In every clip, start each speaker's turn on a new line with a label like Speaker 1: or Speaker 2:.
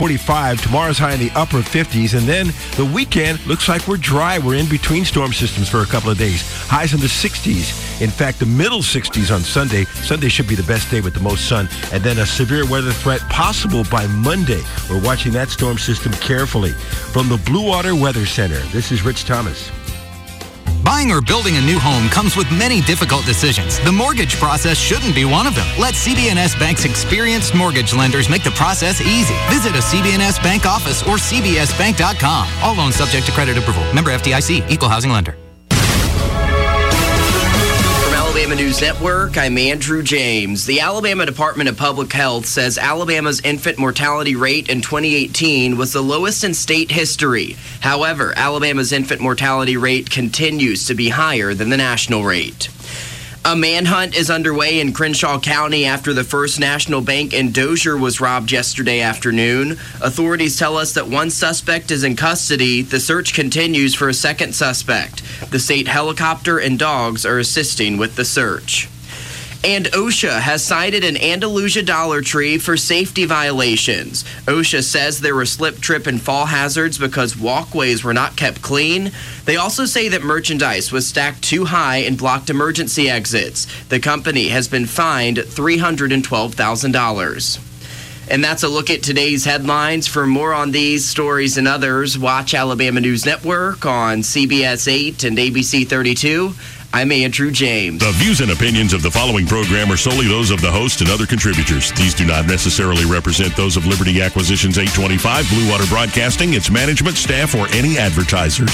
Speaker 1: 45. Tomorrow's high in the upper 50s. And then the weekend looks like we're dry. We're in between storm systems for a couple of days. Highs in the 60s. In fact, the middle 60s on Sunday. Sunday should be the best day with the most sun. And then a severe weather threat possible by Monday. We're watching that storm system carefully. From the Blue Water Weather Center, this is Rich Thomas.
Speaker 2: Buying or building a new home comes with many difficult decisions. The mortgage process shouldn't be one of them. Let CB&S Bank's experienced mortgage lenders make the process easy. Visit a CB&S Bank office or cbsbank.com. All loans subject to credit approval. Member FDIC, Equal Housing Lender.
Speaker 3: Alabama News Network, I'm Andrew James. The Alabama Department of Public Health says Alabama's infant mortality rate in 2018 was the lowest in state history. However, Alabama's infant mortality rate continues to be higher than the national rate. A manhunt is underway in Crenshaw County after the First National Bank in Dozier was robbed yesterday afternoon. Authorities tell us that one suspect is in custody. The search continues for a second suspect. The state helicopter and dogs are assisting with the search. And OSHA has cited an Andalusia Dollar Tree for safety violations. OSHA says there were slip, trip, and fall hazards because walkways were not kept clean. They also say that merchandise was stacked too high and blocked emergency exits. The company has been fined $312,000. And that's a look at today's headlines. For more on these stories and others, watch Alabama News Network on CBS 8 and ABC 32. I'm Andrew James.
Speaker 4: The views and opinions of the following program are solely those of the host and other contributors. These do not necessarily represent those of Liberty Acquisitions 825, Blue Water Broadcasting, its management, staff, or any advertisers.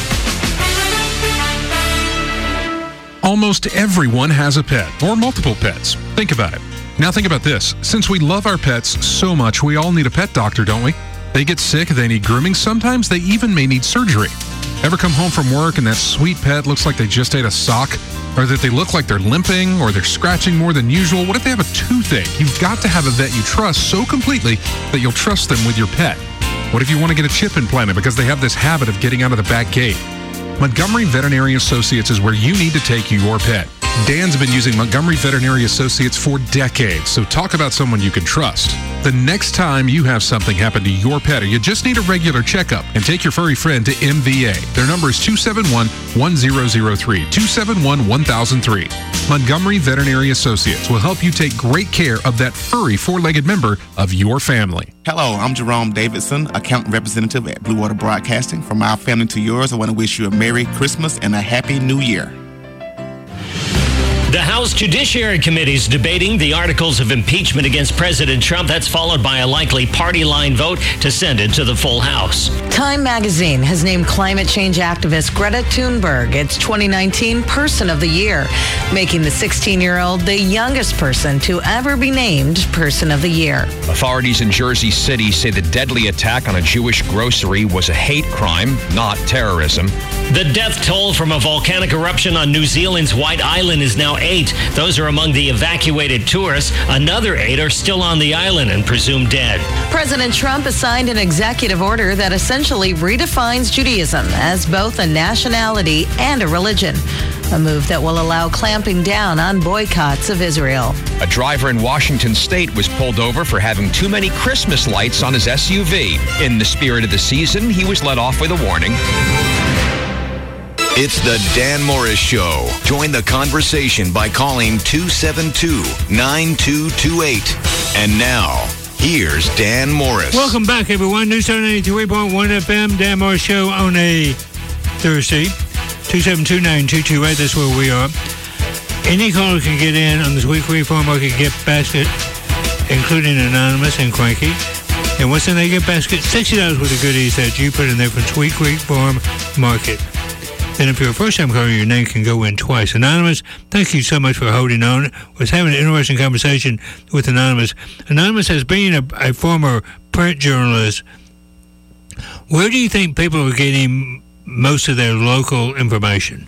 Speaker 5: Almost everyone has a pet, or multiple pets. Think about it. Now think about this. Since we love our pets so much, we all need a pet doctor, don't we? They get sick, they need grooming, sometimes they even may need surgery. Ever come home from work and that sweet pet looks like they just ate a sock? Or that they look like they're limping or they're scratching more than usual? What if they have a toothache? You've got to have a vet you trust so completely that you'll trust them with your pet. What if you want to get a chip implanted because they have this habit of getting out of the back gate? Montgomery Veterinary Associates is where you need to take your pet. Dan's been using Montgomery Veterinary Associates for decades, so talk about someone you can trust. The next time you have something happen to your pet or you just need a regular checkup, and take your furry friend to MVA. Their number is 271-1003, 271-1003. Montgomery Veterinary Associates will help you take great care of that furry four-legged member of your family.
Speaker 6: Hello, I'm Jerome Davidson, account representative at Blue Water Broadcasting. From our family to yours, I want to wish you a Merry Christmas and a Happy New Year.
Speaker 7: The House Judiciary Committee is debating the articles of impeachment against President Trump. That's followed by a likely party line vote to send it to the full House.
Speaker 8: Time magazine has named climate change activist Greta Thunberg its 2019 Person of the Year, making the 16-year-old the youngest person to ever be named Person of the Year.
Speaker 9: Authorities in Jersey City say the deadly attack on a Jewish grocery was a hate crime, not terrorism.
Speaker 7: The death toll from a volcanic eruption on New Zealand's White Island is now 8. Those are among the evacuated tourists. Another 8 are still on the island and presumed dead.
Speaker 8: President Trump has signed an executive order that essentially redefines Judaism as both a nationality and a religion, a move that will allow clamping down on boycotts of Israel.
Speaker 9: A driver in Washington State was pulled over for having too many Christmas lights on his SUV. In the spirit of the season, he was let off with a warning.
Speaker 10: It's the Dan Morris Show. Join the conversation by calling 272-9228. And now, here's Dan Morris.
Speaker 11: Welcome back, everyone. News 93.1 FM, Dan Morris Show on a Thursday. 272-9228, that's where we are. Any caller can get in on the Sweet Creek Farm Market gift basket, including Anonymous and Cranky. And what's in that gift basket? $60 worth of goodies that you put in there from Sweet Creek Farm Market. And if you're a first-time caller, your name can go in twice. Anonymous, thank you so much for holding on. I was having an interesting conversation with Anonymous. Anonymous, as being a former print journalist, where do you think people are getting most of their local information?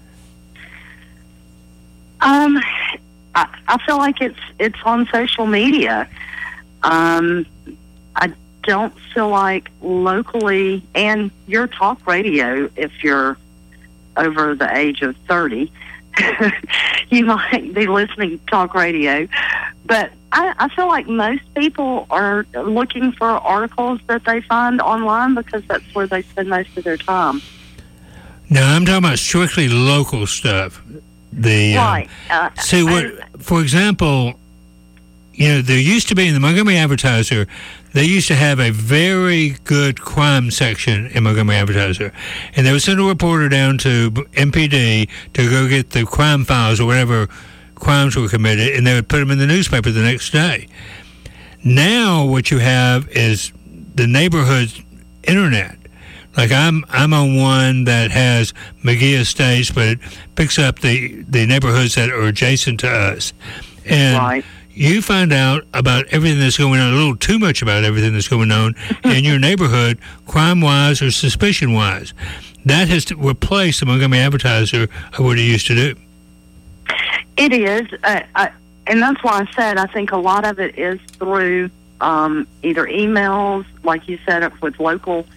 Speaker 12: I feel like it's on social media. I don't feel like locally, and your talk radio, if you're over the age of 30, you might be listening to talk radio. But I feel like most people are looking for articles that they find online because that's where they spend most of their time.
Speaker 11: Now, I'm talking about strictly local stuff.
Speaker 12: Right.
Speaker 11: For example, there used to be in the Montgomery Advertiser, they used to have a very good crime section in Montgomery Advertiser. And they would send a reporter down to MPD to go get the crime files or whatever crimes were committed, and they would put them in the newspaper the next day. Now what you have is the neighborhood internet. Like I'm on one that has McGee Estates, but it picks up the neighborhoods that are adjacent to us. And you find out about everything that's going on, a little too much about everything that's going on in your neighborhood, crime-wise or suspicion-wise. That has to replace the Montgomery Advertiser of what it used to do.
Speaker 12: It is, and that's why I said I think a lot of it is through either emails, like you said, with local.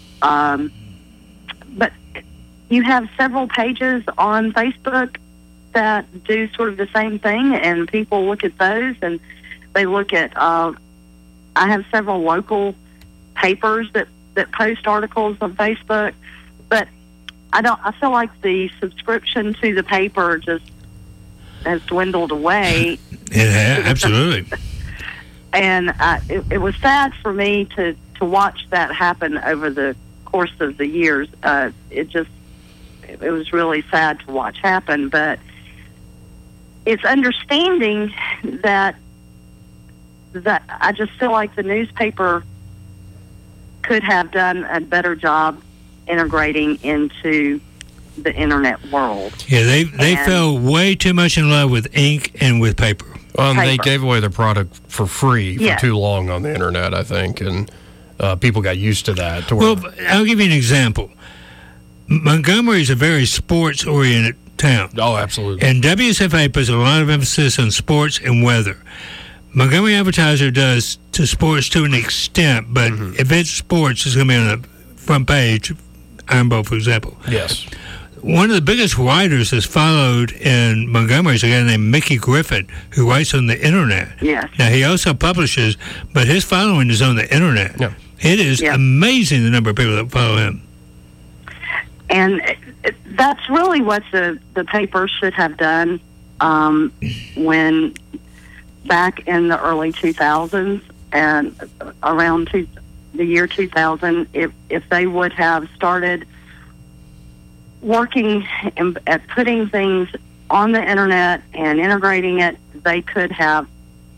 Speaker 12: But you have several pages on Facebook that do sort of the same thing, and people look at those, and they look at. I have several local papers that post articles on Facebook, but I feel like the subscription to the paper just has dwindled away.
Speaker 11: Absolutely.
Speaker 12: And it was sad for me to watch that happen over the course of the years. It was really sad to watch happen, but it's understanding that I just feel like the newspaper could have done a better job integrating into the internet world.
Speaker 11: Yeah, they fell way too much in love with ink and with paper.
Speaker 13: Well, and they gave away their product for free for too long on the internet, I think, and people got used to that.
Speaker 11: Well, I'll give you an example. Montgomery is a very sports-oriented town.
Speaker 13: Oh, absolutely.
Speaker 11: And WSFA puts a lot of emphasis on sports and weather. Montgomery Advertiser does to sports to an extent, but if it's sports, it's going to be on the front page, Iron Bowl, for example.
Speaker 13: Yes.
Speaker 11: One of the biggest writers that's followed in Montgomery is a guy named Mickey Griffin, who writes on the internet.
Speaker 12: Yes.
Speaker 11: Now, he also publishes, but his following is on the internet.
Speaker 13: Yeah.
Speaker 11: It is amazing the number of people that follow him.
Speaker 12: And that's really what the paper should have done when back in the early 2000s and around the year 2000, if they would have started working at putting things on the internet and integrating it, they could have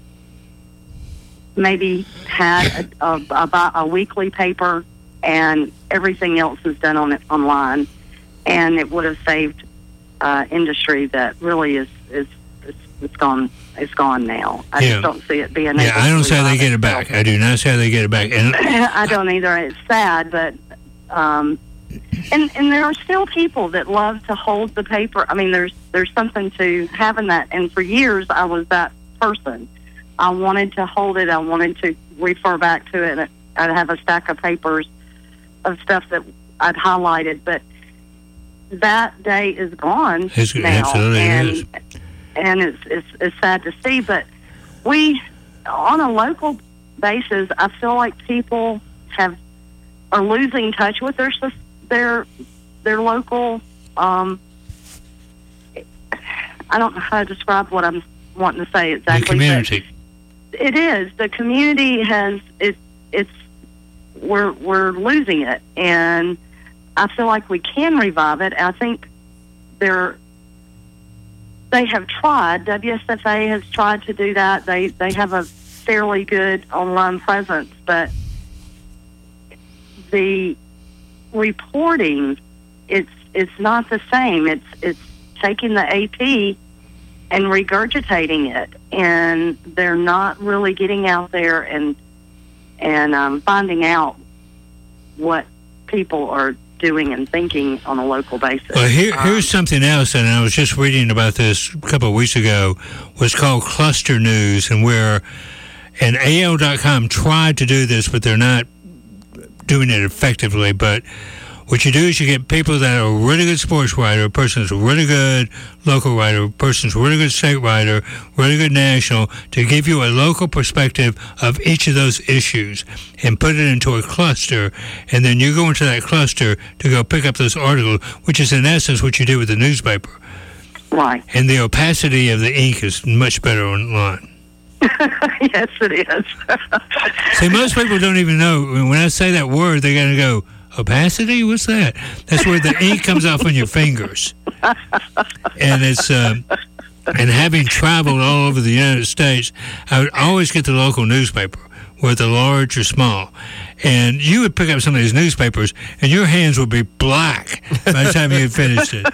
Speaker 12: maybe had a weekly paper, and everything else is done on it online, and it would have saved industry that really is gone. It's gone now. I just don't see it being.
Speaker 11: Yeah, I don't say they get it back. I do not say they get it back. And
Speaker 12: I don't either. It's sad, but and there are still people that love to hold the paper. I mean, there's something to having that. And for years, I was that person. I wanted to hold it. I wanted to refer back to it. I'd have a stack of papers of stuff that I'd highlighted, but that day is gone now.
Speaker 11: Absolutely is.
Speaker 12: And it's sad to see, but we, on a local basis, I feel like people are losing touch with their local. I don't know how to describe what I'm wanting to say exactly.
Speaker 11: The community.
Speaker 12: It is. The community has we're losing it, and I feel like we can revive it. I think they have tried. WSFA has tried to do that. They have a fairly good online presence, but the reporting it's not the same. It's taking the AP and regurgitating it, and they're not really getting out there and finding out what people are doing and thinking on a local basis.
Speaker 11: Well, here's something else, and I was just reading about this a couple of weeks ago. Was called Cluster News, and AL.com tried to do this, but they're not doing it effectively. But What you do is you get people that are a really good sports writer, a person that's a really good local writer, a person that's a really good state writer, really good national, to give you a local perspective of each of those issues and put it into a cluster. And then you go into that cluster to go pick up those articles, which is in essence what you do with the newspaper.
Speaker 12: Right.
Speaker 11: And the opacity of the ink is much better online.
Speaker 12: Yes, it is.
Speaker 11: See, most people don't even know. When I say that word, they're going to go, opacity? What's that? That's where the ink comes off on your fingers. And it's, and having traveled all over the United States, I would always get the local newspaper, whether large or small. And you would pick up some of these newspapers, and your hands would be black by the time you had finished it.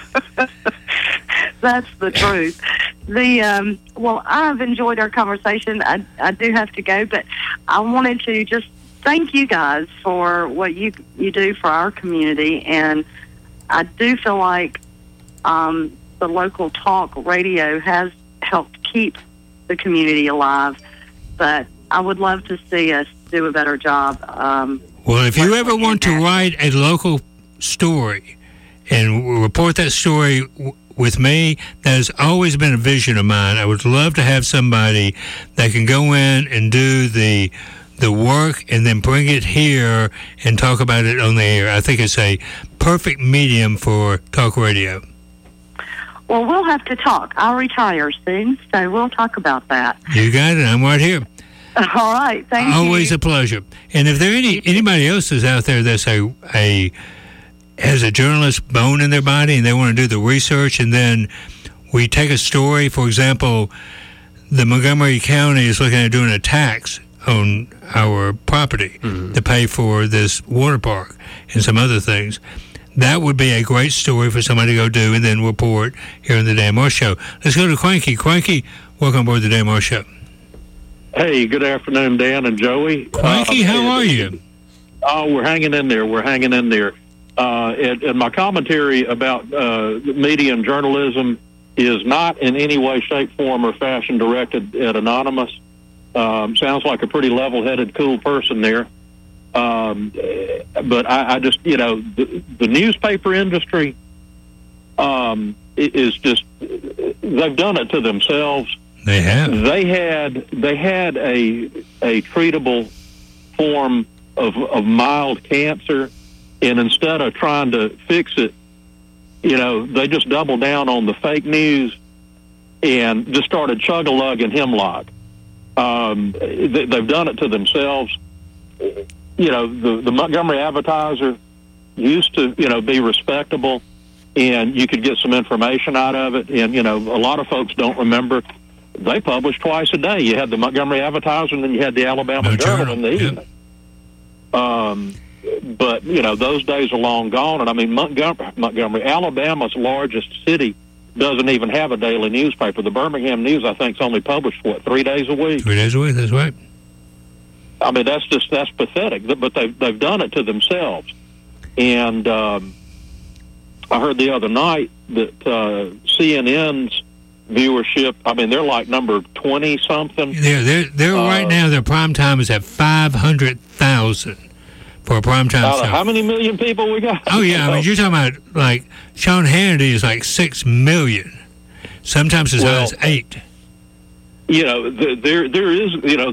Speaker 12: That's the truth. Well, I've enjoyed our conversation. I do have to go, but I wanted to just thank you guys for what you do for our community. And I do feel like the local talk radio has helped keep the community alive. But I would love to see us do a better job.
Speaker 11: Well, if you ever want to write a local story and report that story with me, that has always been a vision of mine. I would love to have somebody that can go in and do the work and then bring it here and talk about it on the air. I think it's a perfect medium for talk radio.
Speaker 12: Well, we'll have to talk. I'll retire soon, so we'll talk about that.
Speaker 11: You got it. I'm right here.
Speaker 12: All right. Thank you.
Speaker 11: Always a pleasure. And if there anybody else is out there that's has a journalist bone in their body and they want to do the research, and then we take a story, for example, the Montgomery County is looking at doing a tax on our property to pay for this water park and some other things. That would be a great story for somebody to go do and then report here on the Dan Moore Show. Let's go to Cranky. Cranky, welcome aboard the Dan Moore Show.
Speaker 14: Hey, good afternoon, Dan and Joey.
Speaker 11: Cranky, how are you?
Speaker 14: Oh, we're hanging in there. We're hanging in there. And my commentary about media and journalism is not in any way, shape, form, or fashion directed at Anonymous. Sounds like a pretty level-headed, cool person there. But I just, the newspaper industry is just, they've done it to themselves.
Speaker 11: They have.
Speaker 14: They had a treatable form of mild cancer, and instead of trying to fix it, they just doubled down on the fake news and just started chug-a-lugging hemlock. They've done it to themselves. The Montgomery Advertiser used to, be respectable, and you could get some information out of it. And, a lot of folks don't remember. They published twice a day. You had the Montgomery Advertiser, and then you had the Alabama Journal in the evening. But, those days are long gone. And, I mean, Montgomery, Alabama's largest city, doesn't even have a daily newspaper. The Birmingham News, I think, is only published, 3 days a week?
Speaker 11: 3 days a week, that's right.
Speaker 14: I mean, that's pathetic. But they've done it to themselves. And I heard the other night that CNN's viewership, I mean, they're like number 20-something.
Speaker 11: They're right now, their prime time is at 500,000 for a prime time show.
Speaker 14: How many million people we got?
Speaker 11: Oh, yeah. I mean, you're talking about, like, Sean Hannity is like 6 million. Sometimes as high as 8.
Speaker 14: There is,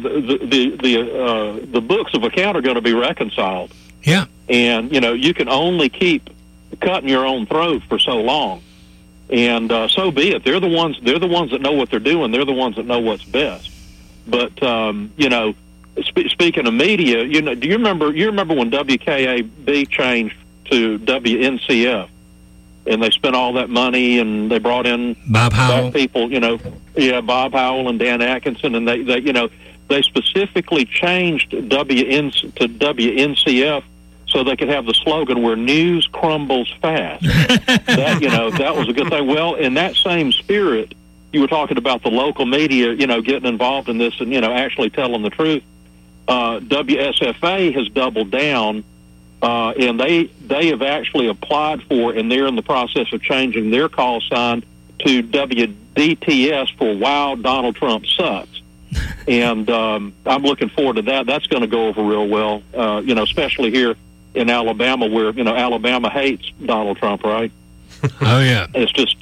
Speaker 14: the books of account are going to be reconciled.
Speaker 11: Yeah.
Speaker 14: And, you can only keep cutting your own throat for so long. And so be it. They're the ones that know what they're doing. They're the ones that know what's best. But, speaking of media, do you remember when WKAB changed to WNCF? And they spent all that money, and they brought in
Speaker 11: Bob Howell
Speaker 14: people, Bob Howell and Dan Atkinson, and they specifically changed to WNCF so they could have the slogan "Where news crumbles fast." That was a good thing. Well, in that same spirit, you were talking about the local media, getting involved in this and actually telling the truth. WSFA has doubled down. And they have actually applied for, and they're in the process of changing their call sign to WDTS for "Wow, Donald Trump Sucks." And I'm looking forward to that. That's going to go over real well, especially here in Alabama, where Alabama hates Donald Trump, right?
Speaker 11: Oh yeah,
Speaker 14: it's just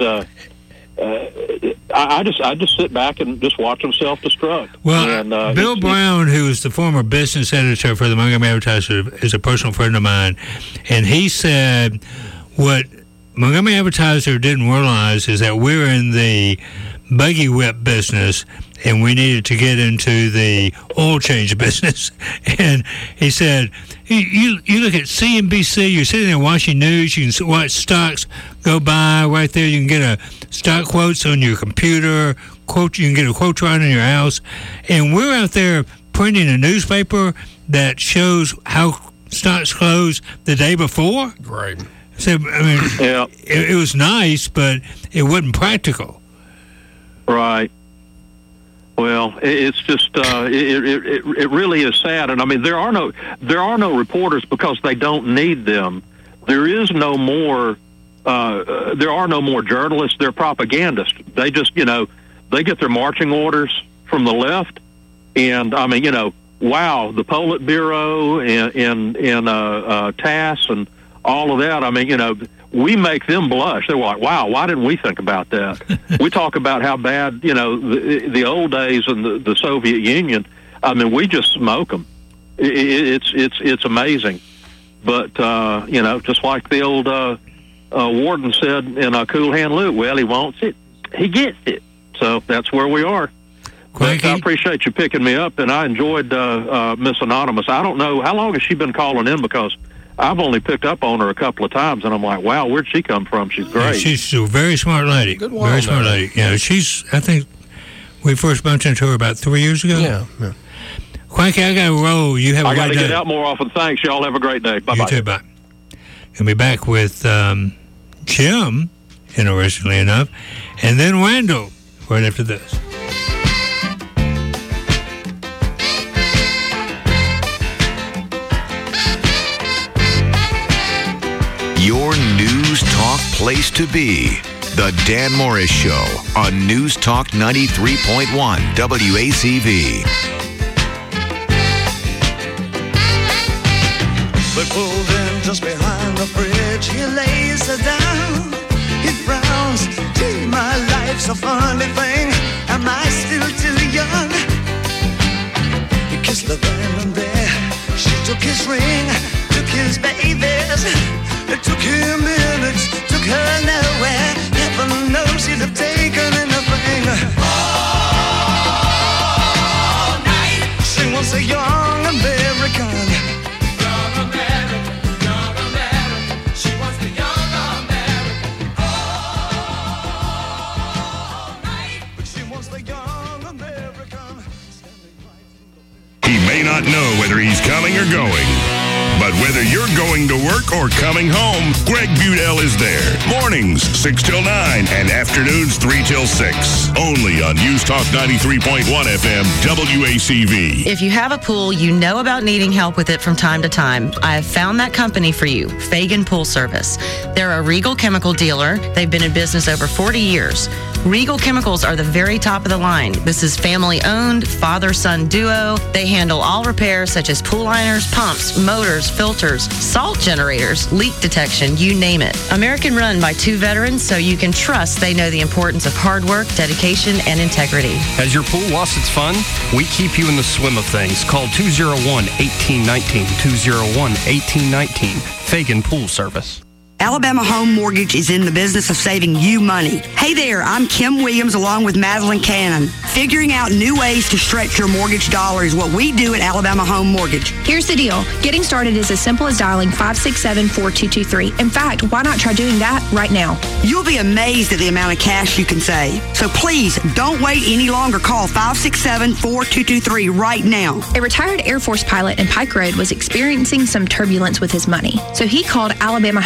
Speaker 14: I just sit back and just watch them self-destruct.
Speaker 11: Well,
Speaker 14: and,
Speaker 11: Bill Brown, who was the former business editor for the Montgomery Advertiser, is a personal friend of mine, and he said what Montgomery Advertiser didn't realize is that we're in the buggy whip business, and we needed to get into the oil change business. And he said, you look at CNBC, you're sitting there watching news, you can watch stocks go by right there. You can get a stock quotes on your computer, you can get a quote right in your house. And we're out there printing a newspaper that shows how stocks close the day before.
Speaker 13: Right.
Speaker 11: So, I mean,
Speaker 14: yeah.
Speaker 11: it was nice, but it wasn't practical.
Speaker 14: Right. Well, it's just it really is sad, and I mean there are no reporters because they don't need them. There is no more. There are no more journalists. They're propagandists. They just they get their marching orders from the left, and I mean wow, the Politburo and TASS and all of that. I mean we make them blush. They're like, wow, why didn't we think about that? We talk about how bad, the old days in the Soviet Union. I mean, we just smoke them. It's amazing. But, just like the old warden said in Cool Hand Luke, well, he wants it, he gets it. So that's where we are. But I appreciate you picking me up, and I enjoyed Miss Anonymous. I don't know, how long has she been calling in? Because I've only picked up on her a couple of times, and I'm like, wow, where'd she come from? She's great.
Speaker 11: Yeah, she's a very smart lady.
Speaker 13: Good
Speaker 11: one. Very smart lady. Yeah, I think we first bumped into her about 3 years ago.
Speaker 13: Yeah.
Speaker 11: Quanky, I got to roll. You have a great day.
Speaker 14: I got to get out more often. Thanks. Y'all have a great day. Bye-bye.
Speaker 11: You too, bye. We'll be back with Jim, interestingly enough, and then Randall right after this.
Speaker 10: Your News Talk place to be. The Dan Morris Show on News Talk 93.1 WACV.
Speaker 15: But pulled in just behind the bridge, he lays her down. He frowns, gee, my life's a funny thing. Am I still too young? He kissed her then and there. She took his ring, took his babies. It took him minutes, took her nowhere. Heaven knows he'd have taken anything. All night. She was a young American. Young American, young American. She was the young American. All night. But she was the young American.
Speaker 4: He may not know whether he's coming or going. But whether you're going to work or coming home, Greg Budell is there. Mornings, 6 till 9, and afternoons, 3 till 6. Only on News Talk 93.1 FM, WACV.
Speaker 16: If you have a pool, you know about needing help with it from time to time. I have found that company for you, Fagan Pool Service. They're a Regal chemical dealer. They've been in business over 40 years. Regal Chemicals are the very top of the line. This is family-owned, father-son duo. They handle all repairs such as pool liners, pumps, motors, filters, salt generators, leak detection, you name it. American run by 2 veterans, so you can trust they know the importance of hard work, dedication, and integrity.
Speaker 13: Has your pool lost its fun? We keep you in the swim of things. Call 201-1819, 201-1819, Fagan Pool Service.
Speaker 17: Alabama Home Mortgage is in the business of saving you money. Hey there, I'm Kim Williams along with Madeline Cannon. Figuring out new ways to stretch your mortgage dollar is what we do at Alabama Home Mortgage.
Speaker 18: Here's the deal. Getting started is as simple as dialing 567-4223. In fact, why not try doing that right now?
Speaker 17: You'll be amazed at the amount of cash you can save. So please, don't wait any longer. Call 567-4223 right now.
Speaker 18: A retired Air Force pilot in Pike Road was experiencing some turbulence with his money. So he called Alabama Home Mortgage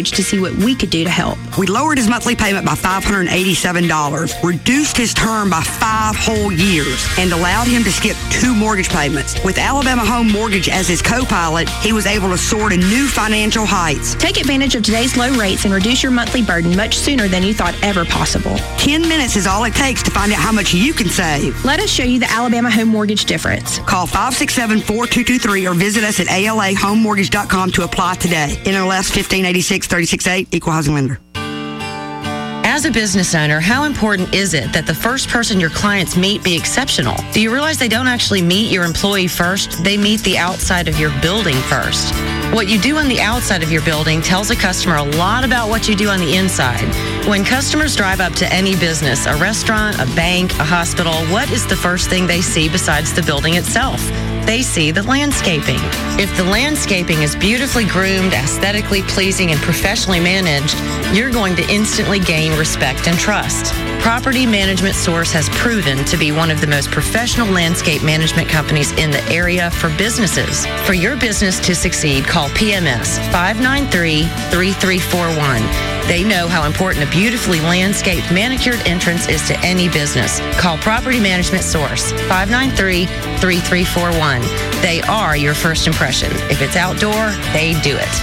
Speaker 18: Mortgage to see what we could do to help.
Speaker 17: We lowered his monthly payment by $587, reduced his term by 5 whole years, and allowed him to skip 2 mortgage payments. With Alabama Home Mortgage as his co-pilot, he was able to soar to new financial heights.
Speaker 18: Take advantage of today's low rates and reduce your monthly burden much sooner than you thought ever possible.
Speaker 17: 10 minutes is all it takes to find out how much you can save.
Speaker 18: Let us show you the Alabama Home Mortgage difference.
Speaker 17: Call 567-4223 or visit us at alahomemortgage.com to apply today. NMLS 1586-368, Equal Housing Lender.
Speaker 16: As a business owner, how important is it that the first person your clients meet be exceptional? Do you realize they don't actually meet your employee first? They meet the outside of your building first. What you do on the outside of your building tells a customer a lot about what you do on the inside. When customers drive up to any business, a restaurant, a bank, a hospital, what is the first thing they see besides the building itself? They see the landscaping. If the landscaping is beautifully groomed, aesthetically pleasing, and professionally managed, you're going to instantly gain respect and trust. Property Management Source has proven to be one of the most professional landscape management companies in the area for businesses. For your business to succeed, call PMS 593-3341. They know how important a beautifully landscaped, manicured entrance is to any business. Call Property Management Source 593-3341. They are your first impression. If it's outdoor, they do it.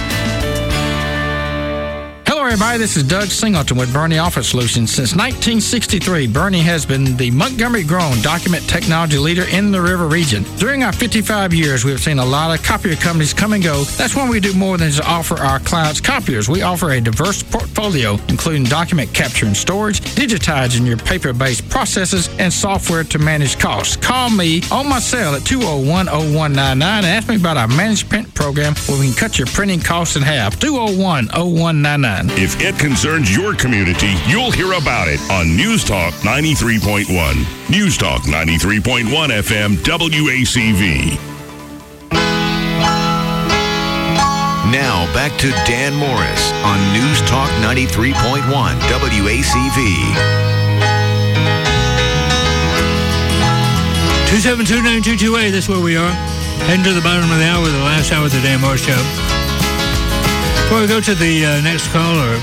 Speaker 19: Hello, everybody. This is Doug Singleton with Bernie Office Solutions. Since 1963, Bernie has been the Montgomery-grown document technology leader in the River region. During our 55 years, we have seen a lot of copier companies come and go. That's when we do more than just offer our clients copiers. We offer a diverse portfolio, including document capture and storage, digitizing your paper-based processes, and software to manage costs. Call me on my cell at 201-0199 and ask me about our managed print program where we can cut your printing costs in half. 201-0199.
Speaker 4: If it concerns your community, you'll hear about it on News Talk 93.1. News Talk 93.1 FM WACV.
Speaker 10: Now back to Dan Morris on News Talk 93.1 WACV.
Speaker 11: 272-9228, that's where we are. Heading to the bottom of the hour, the last hour of the Dan Morris Show. Before we go to the next caller,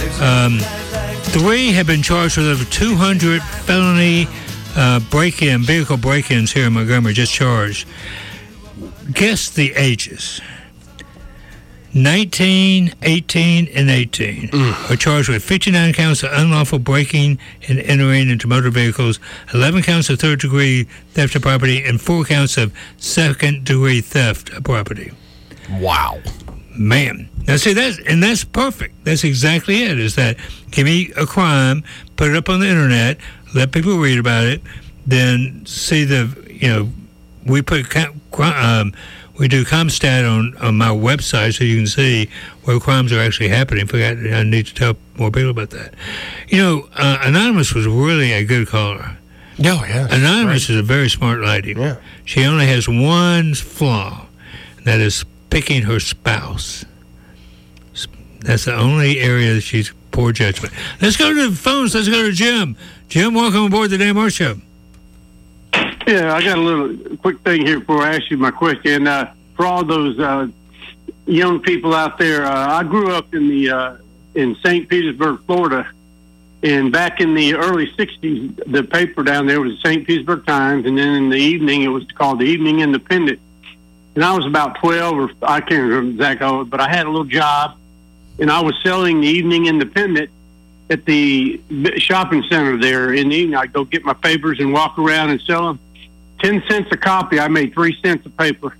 Speaker 11: 3 have been charged with over 200 felony vehicle break-ins here in Montgomery, just charged. Guess the ages. 19, 18, and 18 are charged with 59 counts of unlawful breaking and entering into motor vehicles, 11 counts of third-degree theft of property, and 4 counts of second-degree theft of property.
Speaker 1: Wow.
Speaker 11: Man. Now, see, that's perfect. That's exactly it, is that give me a crime, put it up on the internet, let people read about it, then see we put we do CompStat on my website so you can see where crimes are actually happening. I need to tell more people about that. Anonymous was really a good caller.
Speaker 1: Oh, yeah.
Speaker 11: Anonymous is a very smart lady.
Speaker 1: Yeah.
Speaker 11: She only has one flaw, and that is picking her spouse. That's the only area that she's poor judgment. Let's go to the phones. Let's go to Jim. Jim, welcome aboard the Dan Morris Show.
Speaker 20: Yeah, I got a little quick thing here before I ask you my question. For all those young people out there, I grew up in St. Petersburg, Florida, and back in the early 60s, the paper down there was the St. Petersburg Times, and then in the evening, it was called the Evening Independent. And I was about 12, or I can't remember exactly, but I had a little job, and I was selling the Evening Independent at the shopping center there in the evening. I'd go get my papers and walk around and sell them. 10 cents a copy. I made 3 cents a paper.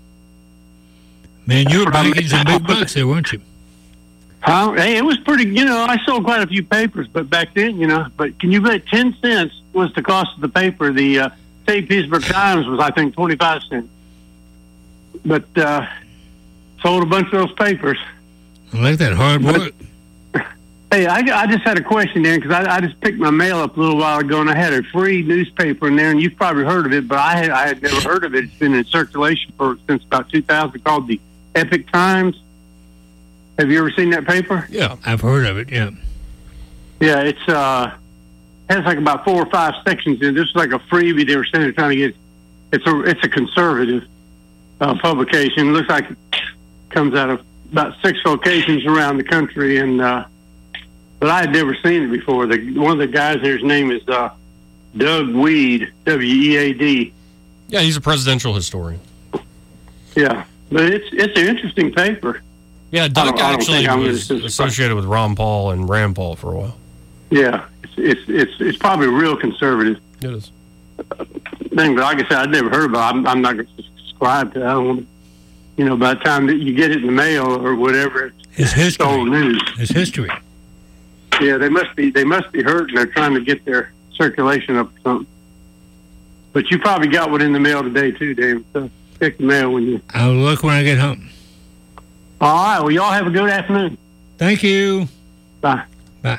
Speaker 11: Man, you were making some big bucks there, weren't you?
Speaker 20: Hey, it was pretty, I sold quite a few papers, but back then, but can you bet 10 cents was the cost of the paper? The St. Petersburg Times was, I think, 25 cents. But sold a bunch of those papers.
Speaker 11: I like that hard work.
Speaker 20: Hey, I just had a question, Dan, because I just picked my mail up a little while ago, and I had a free newspaper in there, and you've probably heard of it, but I had never heard of it. It's been in circulation since about 2000, called the Epic Times. Have you ever seen that paper?
Speaker 11: Yeah, I've heard of it, yeah.
Speaker 20: Yeah, it's has like about 4 or 5 sections in it. This is like a freebie they were saying they're trying to get. It's a conservative publication. It looks like it comes out of about 6 locations around the country, and but I had never seen it before. One of the guys there's name is Doug Weed, W-E-A-D.
Speaker 13: Yeah, he's a presidential historian.
Speaker 20: Yeah, but it's an interesting paper.
Speaker 13: Yeah, Doug actually was associated with Ron Paul and Rand Paul for a while.
Speaker 20: Yeah, it's probably real conservative.
Speaker 13: It is.
Speaker 20: Thing, but like I said, I'd never heard about it. I'm not going to subscribe to it. I don't want to, you know, by the time that you get it in the mail or whatever,
Speaker 11: it's history.
Speaker 20: Old news.
Speaker 11: It's history.
Speaker 20: Yeah, they must be hurting. They're trying to get their circulation up or something. But you probably got one in the mail today too, David. So check the mail when you.
Speaker 11: I'll look when I get home.
Speaker 20: All right. Well, y'all have a good afternoon.
Speaker 11: Thank you.
Speaker 20: Bye.
Speaker 11: Bye.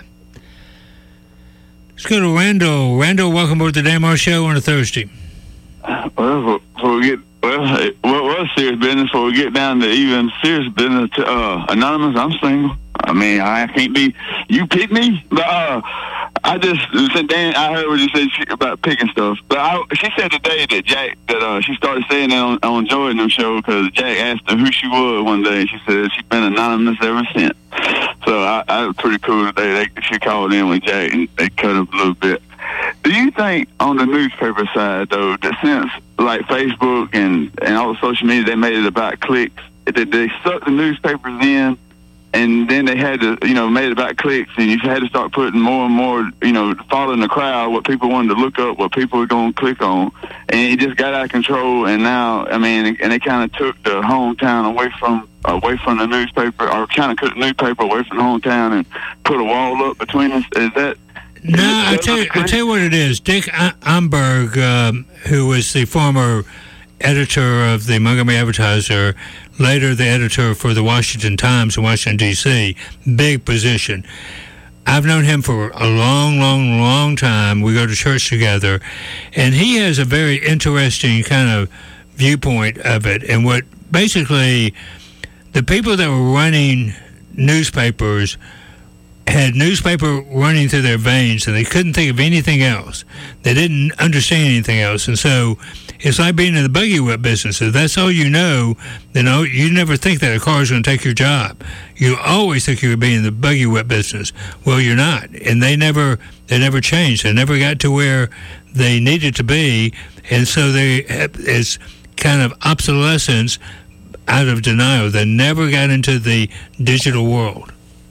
Speaker 11: Let's go to Randall. Randall, welcome aboard the Dan Moore Show on a Thursday.
Speaker 21: Well, before we get what was serious business? Before we get down to even serious business, Anonymous, I'm single. I mean, I can't be. You pick me, but I just said, Dan. I heard what you said about picking stuff, but she said today that Jack she started saying that on Jordan's show because Jack asked her who she was one day, and she said she's been anonymous ever since. So I was pretty cool today. She called in with Jack and they cut up a little bit. Do you think on the newspaper side though, that since like Facebook and all the social media, they made it about clicks, that they sucked the newspapers in? And then they had to, made it about clicks, and you had to start putting more and more, following the crowd, what people wanted to look up, what people were going to click on. And it just got out of control, and now, and they kind of took the hometown away from the newspaper, or kind of took the newspaper away from the hometown and put a wall up between us. Is that...
Speaker 11: No, I tell you what it is. Dick Amberg, who was the former editor of the Montgomery Advertiser, later the editor for the Washington Times in Washington, D.C., big position. I've known him for a long, long, long time. We go to church together, and he has a very interesting kind of viewpoint of it. And what basically the people that were running newspapers had newspaper running through their veins, and they couldn't think of anything else. They didn't understand anything else. And so it's like being in the buggy whip business. If that's all you know, then you never think that a car is going to take your job. You always think you're going to be in the buggy whip business. Well, you're not. And they never changed. They never got to where they needed to be. And so it's kind of obsolescence out of denial. They never got into the digital world.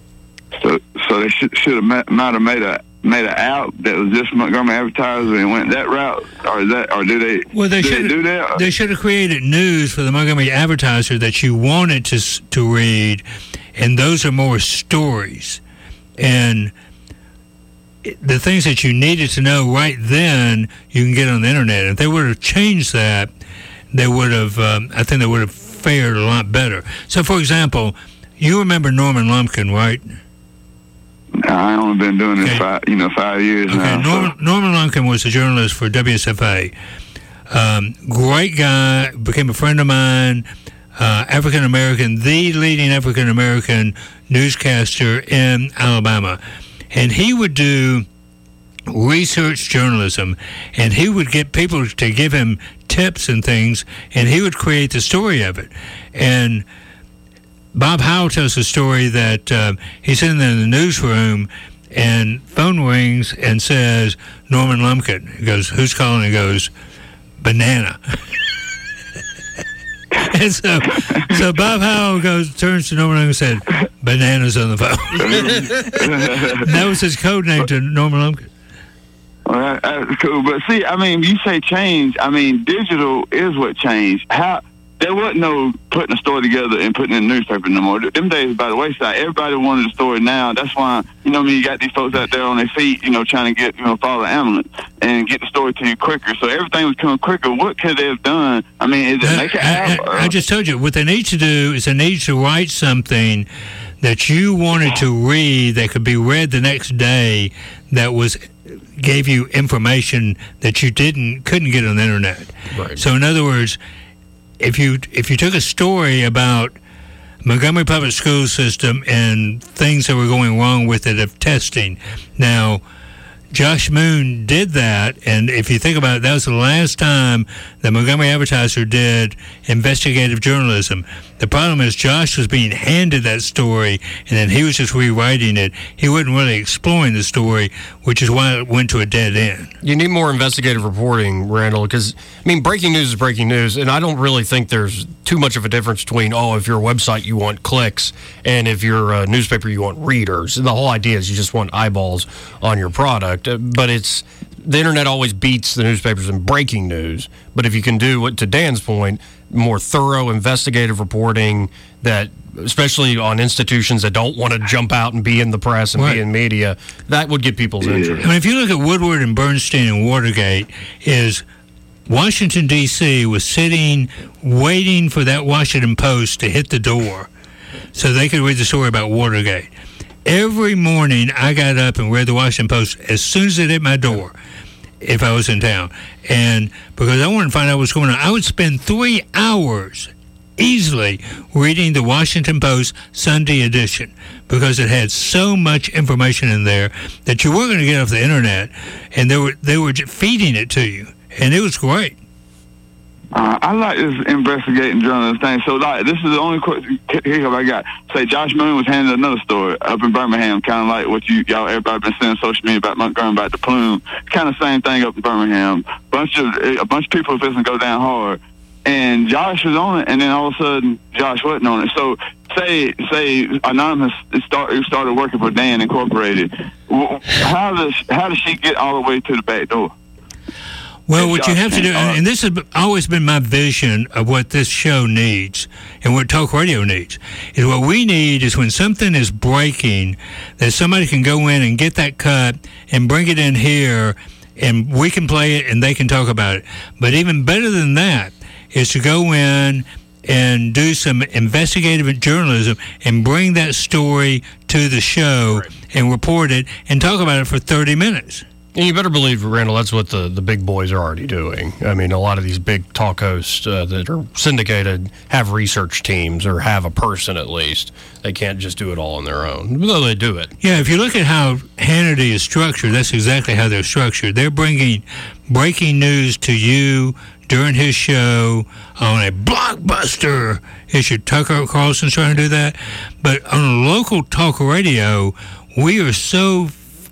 Speaker 21: So they should have might have made an out that was just Montgomery Advertiser and went that route, or do they? Well, they should do that.
Speaker 11: They should have created news for the Montgomery Advertiser that you wanted to read, and those are more stories, and the things that you needed to know right then you can get on the internet. If they would have changed that, they would have. I think they would have fared a lot better. So, for example, you remember Norman Lumpkin, right?
Speaker 21: I've only been doing this 5 years now.
Speaker 11: Norman Lumpkin was a journalist for WSFA. Great guy, became a friend of mine, African American, the leading African American newscaster in Alabama. And he would do research journalism, and he would get people to give him tips and things, and he would create the story of it. And Bob Howell tells a story that he's sitting there in the newsroom and phone rings and says, Norman Lumpkin. He goes, who's calling? He goes, Banana. And so Bob Howell turns to Norman Lumpkin and said, Banana's on the phone. And that was his code name to Norman Lumpkin.
Speaker 21: Well, that's cool. But see, you say change. Digital is what changed. There wasn't no putting a story together and putting it in the newspaper no more. Them days by the wayside. Everybody wanted a story now. That's why, you got these folks out there on their feet, trying to get, follow the ambulance and get the story to you quicker. So everything was coming quicker. What could they have done? Is it make it out?
Speaker 11: I just told you, what they need to do is they need to write something that you wanted to read that could be read the next day that gave you information that you couldn't get on the internet. Right. So in other words, if you took a story about Montgomery Public School System and things that were going wrong with it of testing, now Josh Moon did that, and if you think about it, that was the last time the Montgomery Advertiser did investigative journalism. The problem is Josh was being handed that story, and then he was just rewriting it. He wasn't really exploring the story, which is why it went to a dead end.
Speaker 13: You need more investigative reporting, Randall, because, I mean, breaking news is breaking news, and I don't really think there's too much of a difference between, if you're a website, you want clicks, and if you're a newspaper, you want readers. And the whole idea is you just want eyeballs on your product. But it's the internet always beats the newspapers in breaking news. But if you can do, to Dan's point, more thorough investigative reporting, that especially on institutions that don't want to jump out and be in the press and be in media, that would get people's interest.
Speaker 11: I mean, if you look at Woodward and Bernstein and Watergate, is Washington, D.C. was sitting waiting for that Washington Post to hit the door so they could read the story about Watergate. Every morning I got up and read the Washington Post as soon as it hit my door if I was in town. And because I wanted to find out what's going on, I would spend 3 hours easily reading the Washington Post Sunday edition because it had so much information in there that you weren't going to get off the internet, and they were just feeding it to you, and it was great.
Speaker 21: I like this investigating journalist thing. So, this is the only hiccup I got. Say, Josh Moon was handed another story up in Birmingham, kind of like what everybody been saying on social media about Montgomery, about the plume. Kind of same thing up in Birmingham. A bunch of people fixing to go down hard, and Josh was on it, and then all of a sudden, Josh wasn't on it. So, say Anonymous started working for Dan Incorporated. How does she get all the way to the back door?
Speaker 11: Well, what you have to do, and this has always been my vision of what this show needs and what talk radio needs, is what we need is when something is breaking, that somebody can go in and get that cut and bring it in here, and we can play it and they can talk about it. But even better than that is to go in and do some investigative journalism and bring that story to the show and report it and talk about it for 30 minutes.
Speaker 13: And you better believe, Randall, that's what the big boys are already doing. I mean, a lot of these big talk hosts that are syndicated have research teams or have a person at least. They can't just do it all on their own, though they do it.
Speaker 11: Yeah, if you look at how Hannity is structured, that's exactly how they're structured. They're bringing breaking news to you during his show on a blockbuster issue. Tucker Carlson's trying to do that. But on a local talk radio, we are so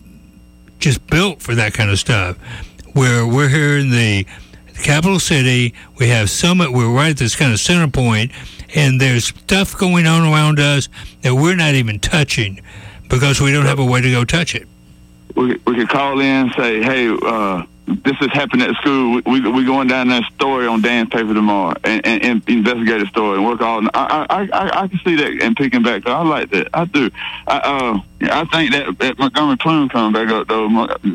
Speaker 11: just built for that kind of stuff, where we're here in the capital city, we have so much, we're right at this kind of center point, and there's stuff going on around us that we're not even touching because we don't have a way to go touch it.
Speaker 21: We could call in and say, hey, this is happening at school. We going down that story on Dan's paper tomorrow and investigate the story and work all. I can see that and picking back. I like that. I do. I think that Montgomery Plume coming back up though.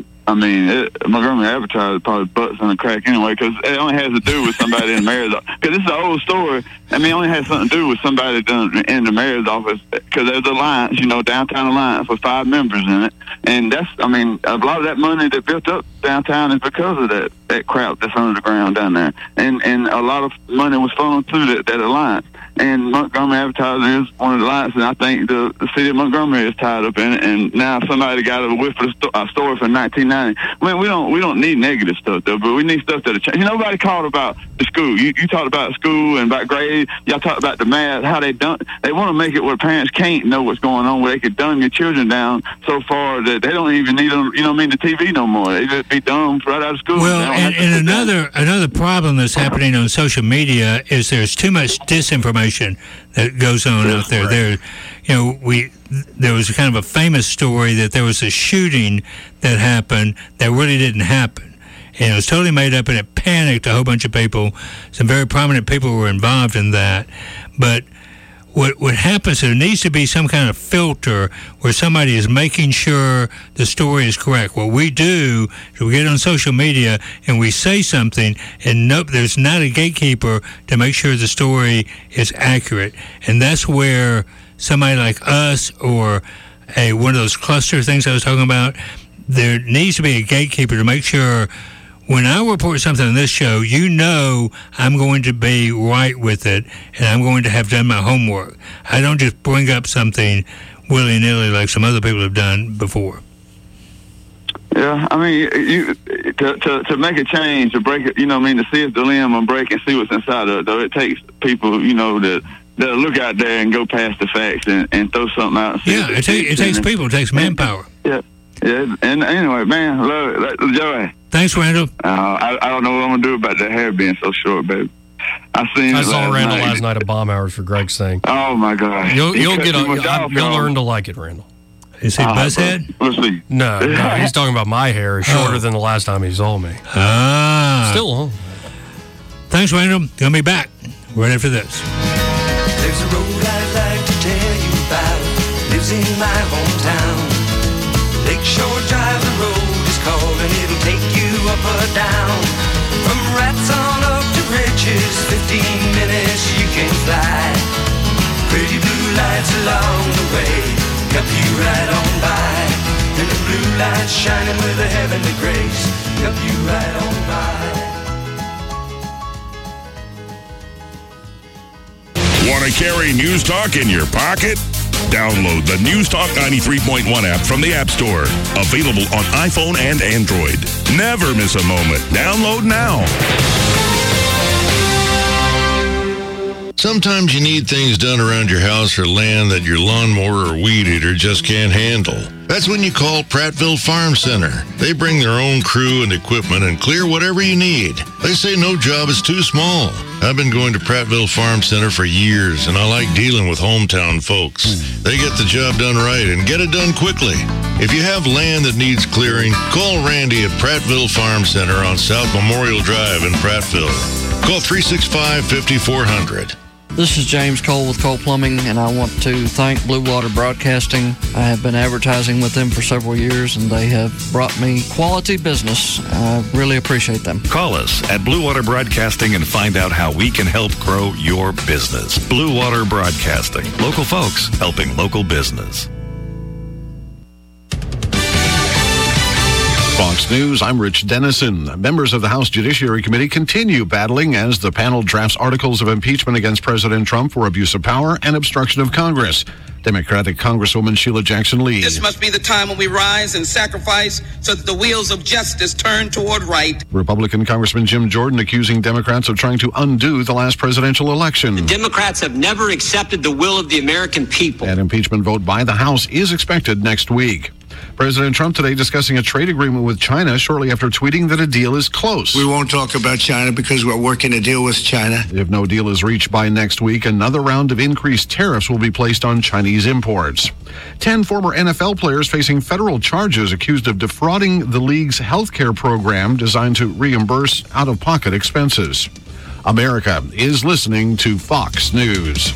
Speaker 21: Montgomery Advertiser probably butts on the crack anyway, because it only has to do with somebody in the mayor's office. Because this is an old story. I mean, it only has something to do with somebody in the mayor's office. Because there's alliance, downtown alliance with 5 members in it, and that's, a lot of that money that built up downtown is because of that crap that's under the ground down there, and a lot of money was flowing through that alliance. And Montgomery Advertiser is one of the alliances, and I think the city of Montgomery is tied up in it. And now somebody got a whiff of a story from 1990. We don't need negative stuff though, but we need stuff that'll change. Nobody called about the school. You talked about school and about grades. Y'all talked about the math, how they want to make it where parents can't know what's going on, where they could dumb your children down so far that they don't even need them, the TV no more. They just be dumb right out of school.
Speaker 11: Well, and another problem that's happening on social media is there's too much disinformation that goes on out there. Right. There was kind of a famous story that there was a shooting that happened that really didn't happen. And it was totally made up, and it panicked a whole bunch of people. Some very prominent people were involved in that. But what happens, there needs to be some kind of filter where somebody is making sure the story is correct. What we do is we get on social media and we say something, and there's not a gatekeeper to make sure the story is accurate. And that's where somebody like us or one of those cluster things I was talking about, there needs to be a gatekeeper to make sure when I report something on this show, I'm going to be right with it, and I'm going to have done my homework. I don't just bring up something willy-nilly like some other people have done before.
Speaker 21: Yeah, I mean, to make a change, to break it, to see if the limb will break and see what's inside of it, though, it takes people, that look out there and go past the facts and throw something out.
Speaker 11: Yeah, it takes people. It takes manpower.
Speaker 21: Yeah. And anyway, man, love it. Joey.
Speaker 11: Thanks, Randall.
Speaker 21: I don't know what I'm going to do about that hair being so short, baby. I
Speaker 13: saw Randall last night at Bomb Hours for Greg's thing.
Speaker 21: Oh, my God.
Speaker 13: You'll learn to like it, Randall.
Speaker 11: Is he buzzhead?
Speaker 21: Let's see.
Speaker 13: No, he's talking about my hair is shorter than the last time he saw me. Still.
Speaker 11: Thanks, Randall. Gonna be back right after this.
Speaker 15: There's a road I'd like to tell you about. Lives in my hometown. Lakeshore Drive, the road is called, and it'll take you up or down. From Rats on up to Riches, 15 minutes you can fly. Pretty blue lights along the way help you right on by. And the blue lights shining with a heavenly grace help you right on by.
Speaker 4: Want to carry News Talk in your pocket? Download the News Talk 93.1 app from the App Store. Available on iPhone and Android. Never miss a moment. Download now.
Speaker 2: Sometimes you need things done around your house or land that your lawnmower or weed eater just can't handle. That's when you call Prattville Farm Center. They bring their own crew and equipment and clear whatever you need. They say no job is too small. I've been going to Prattville Farm Center for years, and I like dealing with hometown folks. They get the job done right and get it done quickly. If you have land that needs clearing, call Randy at Prattville Farm Center on South Memorial Drive in Prattville. Call 365-5400.
Speaker 22: This is James Cole with Cole Plumbing, and I want to thank Blue Water Broadcasting. I have been advertising with them for several years, and they have brought me quality business. I really appreciate them.
Speaker 23: Call us at Blue Water Broadcasting and find out how we can help grow your business. Blue Water Broadcasting. Local folks helping local business.
Speaker 24: Fox News, I'm Rich Dennison. Members of the House Judiciary Committee continue battling as the panel drafts articles of impeachment against President Trump for abuse of power and obstruction of Congress. Democratic Congresswoman Sheila Jackson Lee.
Speaker 25: This must be the time when we rise and sacrifice so that the wheels of justice turn toward right.
Speaker 24: Republican Congressman Jim Jordan accusing Democrats of trying to undo the last presidential election.
Speaker 26: The Democrats have never accepted the will of the American people.
Speaker 24: An impeachment vote by the House is expected next week. President Trump today discussing a trade agreement with China shortly after tweeting that a deal is close.
Speaker 27: We won't talk about China because we're working a deal with China.
Speaker 24: If no deal is reached by next week, another round of increased tariffs will be placed on Chinese imports. 10 former NFL players facing federal charges accused of defrauding the league's health care program designed to reimburse out-of-pocket expenses. America is listening to Fox News.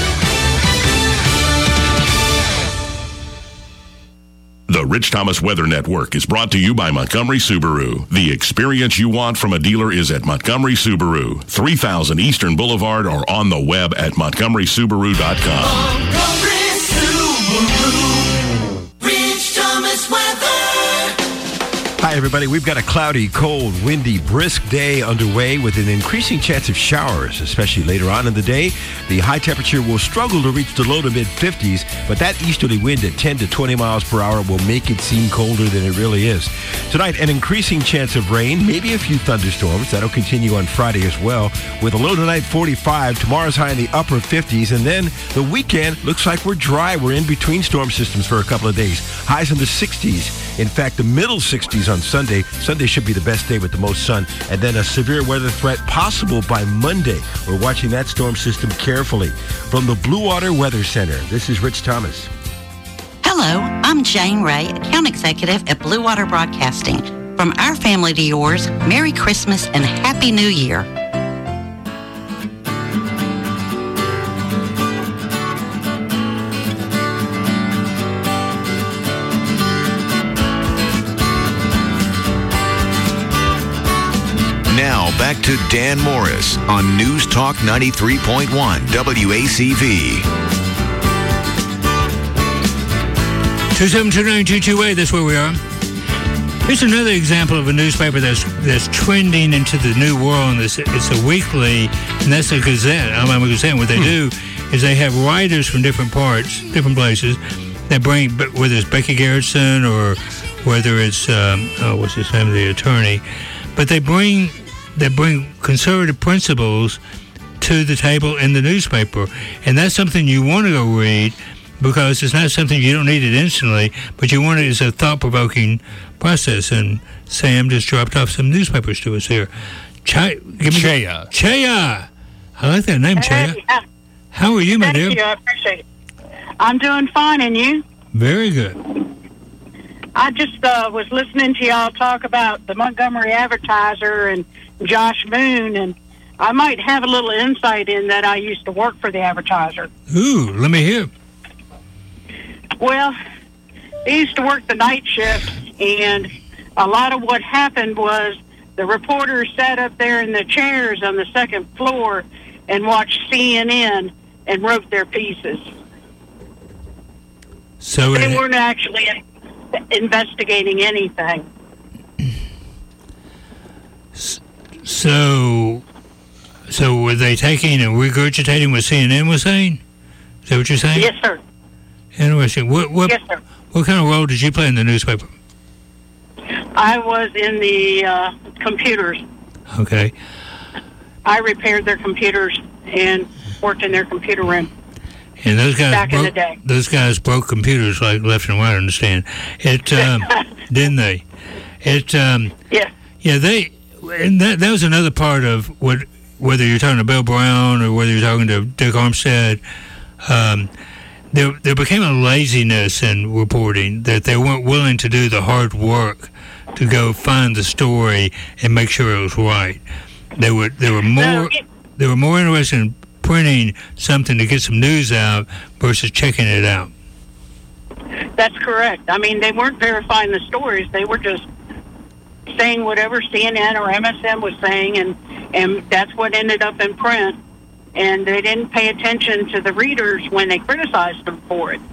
Speaker 4: The Rich Thomas Weather Network is brought to you by Montgomery Subaru. The experience you want from a dealer is at Montgomery Subaru, 3000 Eastern Boulevard, or on the web at montgomerysubaru.com.
Speaker 15: Montgomery Subaru. Rich Thomas Weather.
Speaker 1: Hi, everybody. We've got a cloudy, cold, windy, brisk day underway with an increasing chance of showers, especially later on in the day. The high temperature will struggle to reach the low to mid-50s, but that easterly wind at 10 to 20 miles per hour will make it seem colder than it really is. Tonight, an increasing chance of rain, maybe a few thunderstorms. That'll continue on Friday as well, with a low tonight 45, tomorrow's high in the upper 50s, and then the weekend looks like we're dry. We're in between storm systems for a couple of days. Highs in the 60s. In fact, the middle 60s on Sunday. Sunday should be the best day with the most sun. And then a severe weather threat possible by Monday. We're watching that storm system carefully. From the Blue Water Weather Center, this is Rich Thomas.
Speaker 28: Hello, I'm Jane Ray, Account Executive at Blue Water Broadcasting. From our family to yours, Merry Christmas and Happy New Year.
Speaker 10: Now, back to Dan Morris on News Talk 93.1 WACV.
Speaker 11: 2729228, that's where we are. Here's another example of a newspaper that's trending into the new world. It's a weekly, and that's the Gazette, Alabama Gazette. What they do is they have writers from different parts, different places, that bring, whether it's Becky Garrison or whether it's what's his name, the attorney, but they bring conservative principles to the table in the newspaper, and that's something you want to go read because it's not something you don't need it instantly, but you want it as a thought-provoking process. And Sam just dropped off some newspapers to us here. Chaya. Chaya. I like that name, Chaya. How are you, my dear?
Speaker 3: Thank you. I appreciate it. I'm doing fine, and you?
Speaker 11: Very good.
Speaker 3: I just was listening to y'all talk about the Montgomery Advertiser and Josh Moon, and I might have a little insight in that. I used to work for the Advertiser.
Speaker 11: Ooh, let me hear.
Speaker 3: Well, I used to work the night shift, and a lot of what happened was the reporters sat up there in the chairs on the second floor and watched CNN and wrote their pieces.
Speaker 11: So
Speaker 3: they weren't actually investigating anything.
Speaker 11: So were they taking and regurgitating what CNN was saying? Is that what you're saying?
Speaker 3: Yes, sir.
Speaker 11: Interesting.
Speaker 3: Yes, sir.
Speaker 11: What kind of role did you play in the newspaper?
Speaker 3: I was in the computers.
Speaker 11: Okay.
Speaker 3: I repaired their computers and worked in their computer room.
Speaker 11: And those guys
Speaker 3: back in the day.
Speaker 11: Those guys broke computers like left and right. I understand it, didn't they? It.
Speaker 3: Yeah.
Speaker 11: Yeah. They. And that was another part of what. Whether you're talking to Bill Brown or whether you're talking to Dick Armstead, there became a laziness in reporting that they weren't willing to do the hard work to go find the story and make sure it was right. They were more interested in printing something to get some news out versus checking it out.
Speaker 3: That's correct. I mean, they weren't verifying the stories. They were just saying whatever CNN or MSN was saying, and that's what ended up in print. And they didn't pay attention to the readers when they criticized them for it.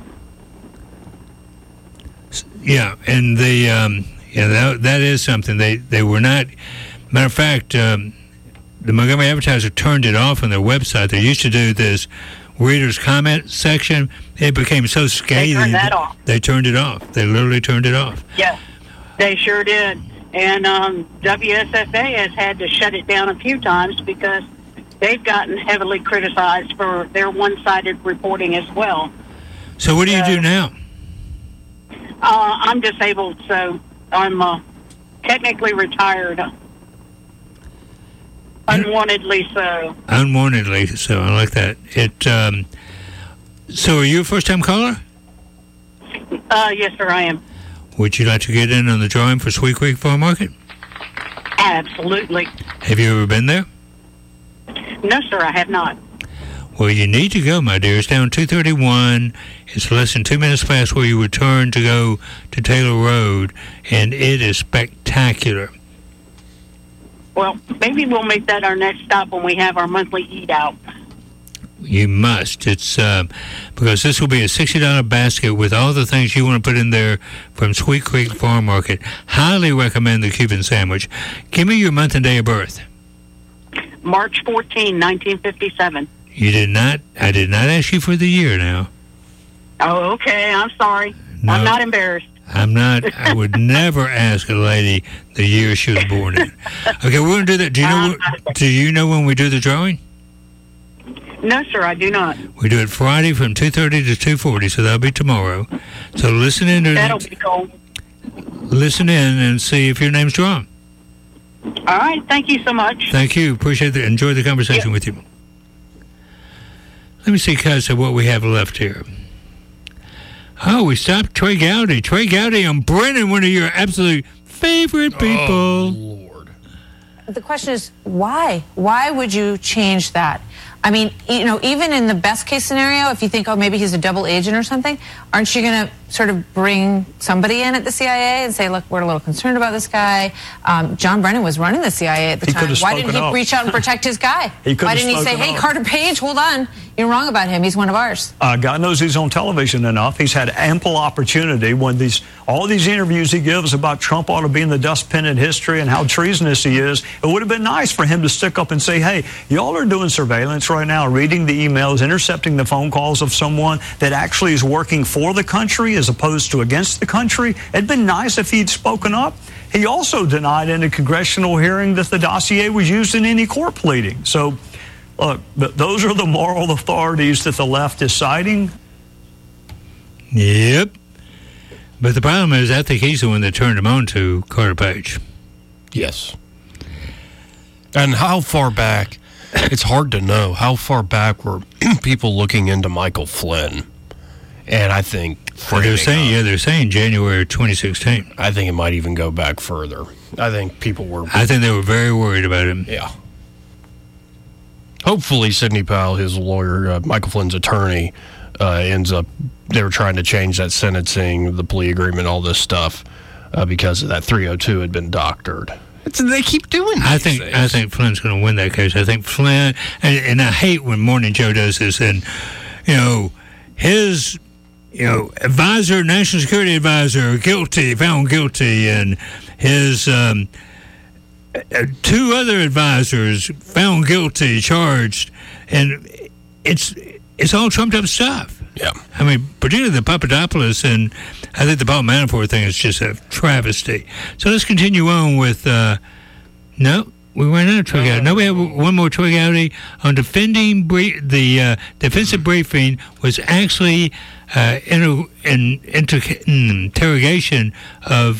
Speaker 11: Yeah, and that is something. They were not. Matter of fact, the Montgomery Advertiser turned it off on their website. They used to do this readers' comment section. It became so scathing.
Speaker 3: They turned that off.
Speaker 11: They turned it off. They literally turned it off.
Speaker 3: Yes, they sure did. And WSFA has had to shut it down a few times because they've gotten heavily criticized for their one-sided reporting as well.
Speaker 11: So what do you do now?
Speaker 3: I'm disabled, so I'm technically retired. Unwantedly so.
Speaker 11: Unwantedly so. I like that. So are you a first-time caller?
Speaker 3: Yes, sir, I am.
Speaker 11: Would you like to get in on the drawing for Sweet Creek Farm Market?
Speaker 3: Absolutely.
Speaker 11: Have you ever been there?
Speaker 3: No, sir, I have not.
Speaker 11: Well, you need to go, my dear. It's down 231. It's less than 2 minutes past where you would turn to go to Taylor Road, and it is spectacular.
Speaker 3: Well, maybe we'll make that our next stop when we have our monthly eat out.
Speaker 11: You must. It's because this will be a $60 basket with all the things you want to put in there from Sweet Creek Farm Market. Highly recommend the Cuban sandwich. Give me your month and day of birth.
Speaker 3: March 14, 1957.
Speaker 11: You did not? I did not ask you for the year now.
Speaker 3: Oh, okay. I'm sorry.
Speaker 11: No,
Speaker 3: I'm not embarrassed.
Speaker 11: I'm not. I would never ask a lady the year she was born in. Okay, we're going to do that. Do you know when we do the drawing?
Speaker 3: No, sir, I do not.
Speaker 11: We do it Friday from 2:30 to 2:40, so that'll be tomorrow. So listen in.
Speaker 3: That'll be cool.
Speaker 11: Listen in and see if your name's drawn.
Speaker 3: All right. Thank you so much.
Speaker 11: Thank you. Appreciate it. Enjoy the conversation with you. Let me see, Kaz, what we have left here. Oh, we stopped Trey Gowdy. Trey Gowdy on Brennan, one of your absolute favorite people.
Speaker 13: Oh, Lord.
Speaker 5: The question is, why? Why would you change that? I mean, you know, even in the best case scenario, if you think, oh, maybe he's a double agent or something, aren't you going to sort of bring somebody in at the CIA and say, look, we're a little concerned about this guy? John Brennan was running the CIA at the time. Why didn't he reach out and protect his guy? Why didn't he say, hey, Carter Page, hold on. You're wrong about him. He's one of ours.
Speaker 6: God knows he's on television enough. He's had ample opportunity when all these interviews he gives about Trump ought to be in the dustbin in history and how treasonous he is. It would have been nice for him to stick up and say, hey, y'all are doing surveillance. States right now, reading the emails, intercepting the phone calls of someone that actually is working for the country as opposed to against the country. It'd been nice if he'd spoken up. He also denied in a congressional hearing that the dossier was used in any court pleading. So, look, those are the moral authorities that the left is citing.
Speaker 11: Yep. But the problem is, I think he's the one that turned him on to Carter Page.
Speaker 13: Yes. And how far back, it's hard to know, how far back were people looking into Michael Flynn? And I think
Speaker 11: they're saying January 2016.
Speaker 13: I think it might even go back further. I think people were.
Speaker 11: I think they were very worried about him.
Speaker 13: Yeah. Hopefully, Sidney Powell, his lawyer, Michael Flynn's attorney, ends up. They were trying to change that sentencing, the plea agreement, all this stuff, because of that 302 had been doctored. They keep doing
Speaker 11: I think Flynn's going to win that case. I think Flynn, and I hate when Morning Joe does this, and his advisor, national security advisor, found guilty, and his 2 other advisors found guilty, charged, and it's all trumped up stuff.
Speaker 13: Yeah.
Speaker 11: I mean, particularly the Papadopoulos, and I think the Paul Manafort thing is just a travesty. So let's continue on with, no, we ran out of Troy Gowdy. No, we have one more Troy Gowdy on defending the defensive briefing was actually interrogation of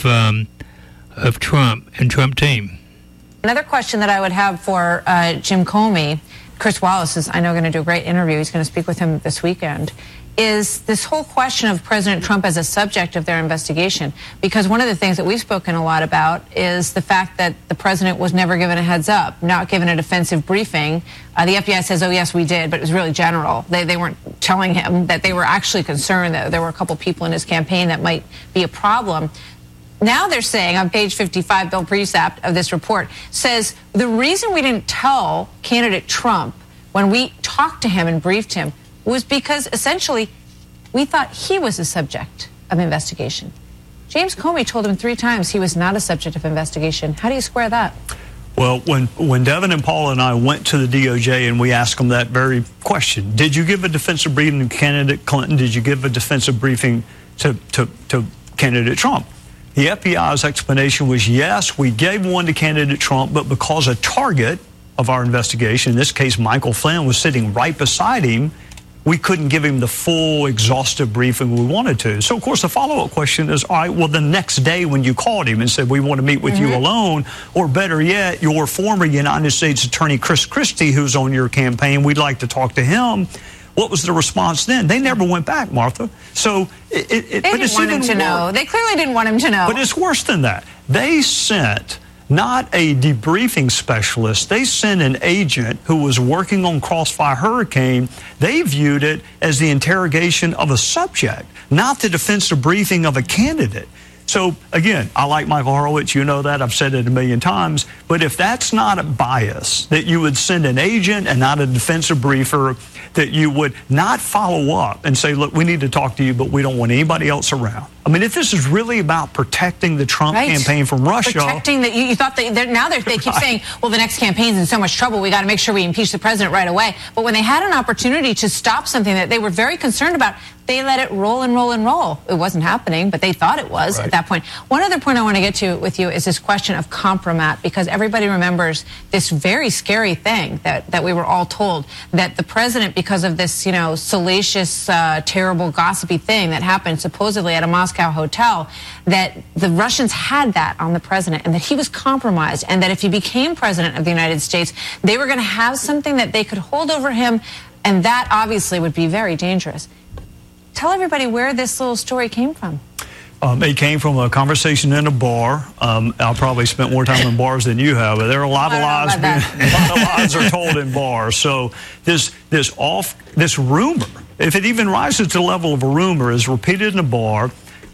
Speaker 11: Trump and Trump team.
Speaker 5: Another question that I would have for Jim Comey, Chris Wallace is, I know, going to do a great interview. He's going to speak with him this weekend. Is this whole question of President Trump as a subject of their investigation? Because one of the things that we've spoken a lot about is the fact that the president was never given a heads up, not given a defensive briefing. The FBI says, oh, yes, we did, but it was really general. They weren't telling him that they were actually concerned that there were a couple people in his campaign that might be a problem. Now they're saying on page 55, Bill Presapt of this report says the reason we didn't tell candidate Trump when we talked to him and briefed him was because essentially we thought he was a subject of investigation. James Comey told him 3 times he was not a subject of investigation. How do you square that?
Speaker 6: Well, when Devin and Paula and I went to the DOJ and we asked them that very question, did you give a defensive briefing to candidate Clinton? Did you give a defensive briefing to candidate Trump? The FBI's explanation was, yes, we gave one to candidate Trump, but because a target of our investigation, in this case Michael Flynn, was sitting right beside him, we couldn't give him the full, exhaustive briefing we wanted to. So, of course, the follow-up question is, all right, well, the next day when you called him and said, we want to meet with you alone, or better yet, your former United States Attorney Chris Christie, who's on your campaign, we'd like to talk to him. What was the response then? They never went back, Martha. So
Speaker 5: they didn't want him to know. They clearly didn't want him to know.
Speaker 6: But it's worse than that. They sent not a debriefing specialist. They sent an agent who was working on Crossfire Hurricane. They viewed it as the interrogation of a subject, not the defensive briefing of a candidate. So, again, I like Michael Horowitz. You know that. I've said it a million times. But if that's not a bias, that you would send an agent and not a defensive briefer, that you would not follow up and say, look, we need to talk to you, but we don't want anybody else around. I mean, if this is really about protecting the Trump campaign from Russia.
Speaker 5: Protecting that, you thought that now they keep saying, well, the next campaign's in so much trouble, we got to make sure we impeach the president right away. But when they had an opportunity to stop something that they were very concerned about, they let it roll and roll and roll. It wasn't happening, but they thought it was at that point. One other point I want to get to with you is this question of compromat, because everybody remembers this very scary thing that we were all told, that the president, because of this, salacious, terrible, gossipy thing that happened supposedly at a Moscow hotel, that the Russians had that on the president and that he was compromised, and that if he became president of the United States, they were going to have something that they could hold over him, and that obviously would be very dangerous. Tell everybody where this little story came from.
Speaker 6: It came from a conversation in a bar. I probably spent more time in bars than you have, but there are a lot of lies are told in bars. So this rumor, if it even rises to the level of a rumor, is repeated in a bar.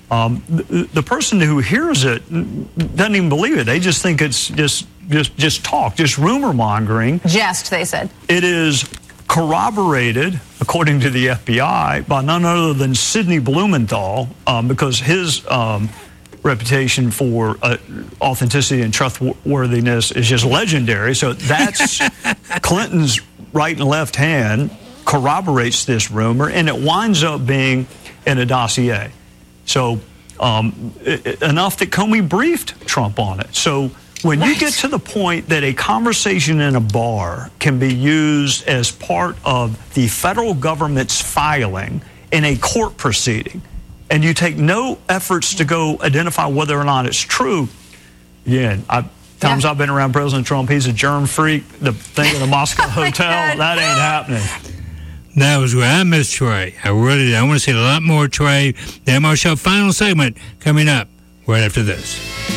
Speaker 6: The person who hears it doesn't even believe it. They just think it's just talk, just rumor mongering.
Speaker 5: Jest, they said.
Speaker 6: It is corroborated, according to the FBI, by none other than Sidney Blumenthal, because his reputation for authenticity and trustworthiness is just legendary. So that's Clinton's right and left hand corroborates this rumor, and it winds up being in a dossier. So enough that Comey briefed Trump on it. So when you get to the point that a conversation in a bar can be used as part of the federal government's filing in a court proceeding, and you take no efforts to go identify whether or not it's true, times I've been around President Trump, he's a germ freak. The thing in the Moscow hotel, that ain't happening.
Speaker 11: That was where I missed Trey. I really did. I want to see a lot more Trey. The MR Show final segment coming up right after this.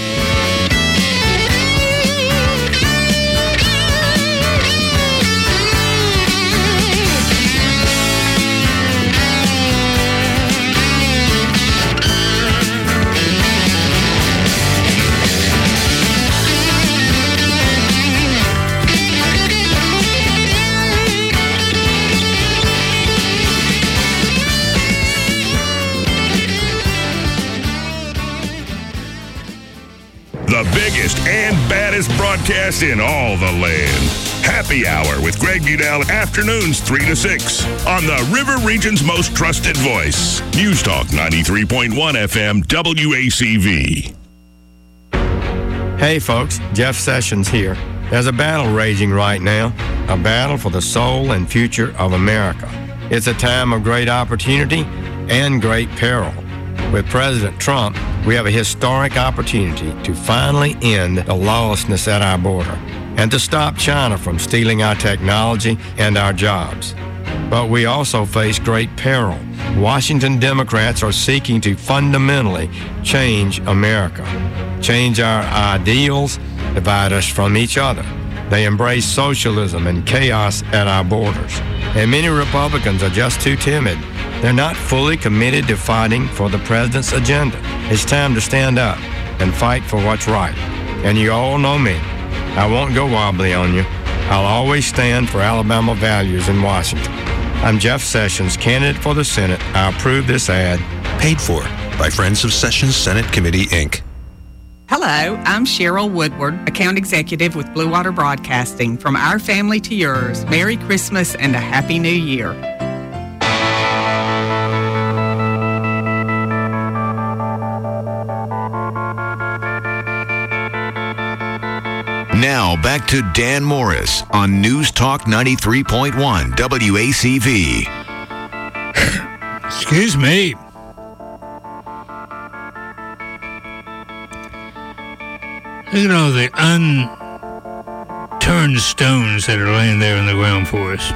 Speaker 4: The biggest and baddest broadcast in all the land. Happy Hour with Greg Budell, afternoons 3 to 6 on the River Region's most trusted voice. News Talk 93.1 FM WACV.
Speaker 7: Hey folks, Jeff Sessions here. There's a battle raging right now, a battle for the soul and future of America. It's a time of great opportunity and great peril. With President Trump, we have a historic opportunity to finally end the lawlessness at our border and to stop China from stealing our technology and our jobs. But we also face great peril. Washington Democrats are seeking to fundamentally change America, change our ideals, divide us from each other. They embrace socialism and chaos at our borders. And many Republicans are just too timid. They're not fully committed to fighting for the president's agenda. It's time to stand up and fight for what's right. And you all know me. I won't go wobbly on you. I'll always stand for Alabama values in Washington. I'm Jeff Sessions, candidate for the Senate. I approve this ad.
Speaker 8: Paid for by Friends of Sessions Senate Committee, Inc.
Speaker 9: Hello, I'm Cheryl Woodward, account executive with Blue Water Broadcasting. From our family to yours, Merry Christmas and a Happy New Year.
Speaker 10: Now back to Dan Morris on News Talk 93.1 WACV.
Speaker 11: Excuse me. Look at all the unturned stones that are laying there on the ground for us.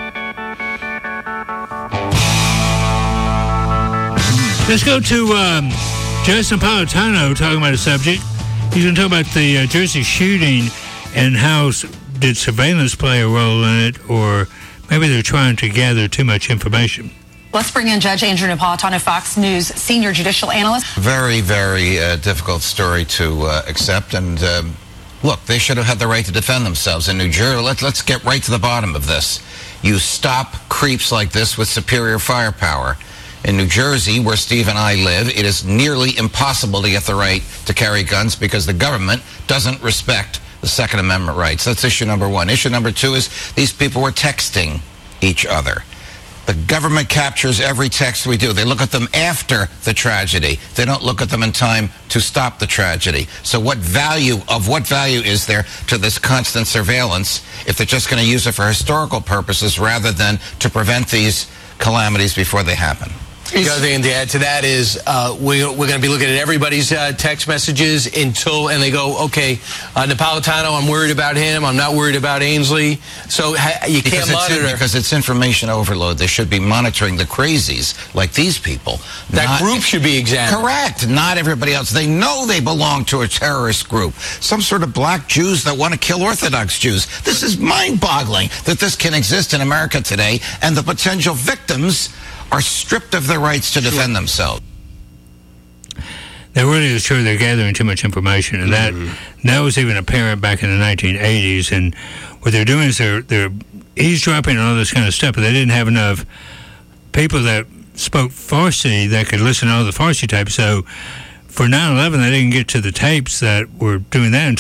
Speaker 11: Let's go to Justin Napolitano talking about a subject. He's going to talk about the Jersey shooting and how did surveillance play a role in it, or maybe they're trying to gather too much information.
Speaker 12: Let's bring in Judge Andrew Napolitano, Fox News senior judicial analyst.
Speaker 14: Very, very difficult story to accept. And look, they should have had the right to defend themselves. In New Jersey, let's get right to the bottom of this. You stop creeps like this with superior firepower. In New Jersey, where Steve and I live, it is nearly impossible to get the right to carry guns because the government doesn't respect the Second Amendment rights. That's issue number one. Issue number two is these people were texting each other. The government captures every text we do. They look at them after the tragedy. They don't look at them in time to stop the tragedy. So what value is there to this constant surveillance if they're just going to use it for historical purposes rather than to prevent these calamities before they happen?
Speaker 16: The other thing to add to that is we're going to be looking at everybody's text messages and they go, okay, Napolitano, I'm worried about him. I'm not worried about Ainsley. So you can't monitor.
Speaker 14: Because it's information overload. They should be monitoring the crazies like these people.
Speaker 16: That group should be examined.
Speaker 14: Correct. Not everybody else. They know they belong to a terrorist group. Some sort of black Jews that want to kill Orthodox Jews. This is mind-boggling that this can exist in America today, and the potential victims are stripped of their rights to defend themselves.
Speaker 11: That really is true. They're gathering too much information, and that was even apparent back in the 1980s. And what they're doing is they're eavesdropping and all this kind of stuff, but they didn't have enough people that spoke Farsi that could listen to all the Farsi tapes. So for 9/11, they didn't get to the tapes that were doing that until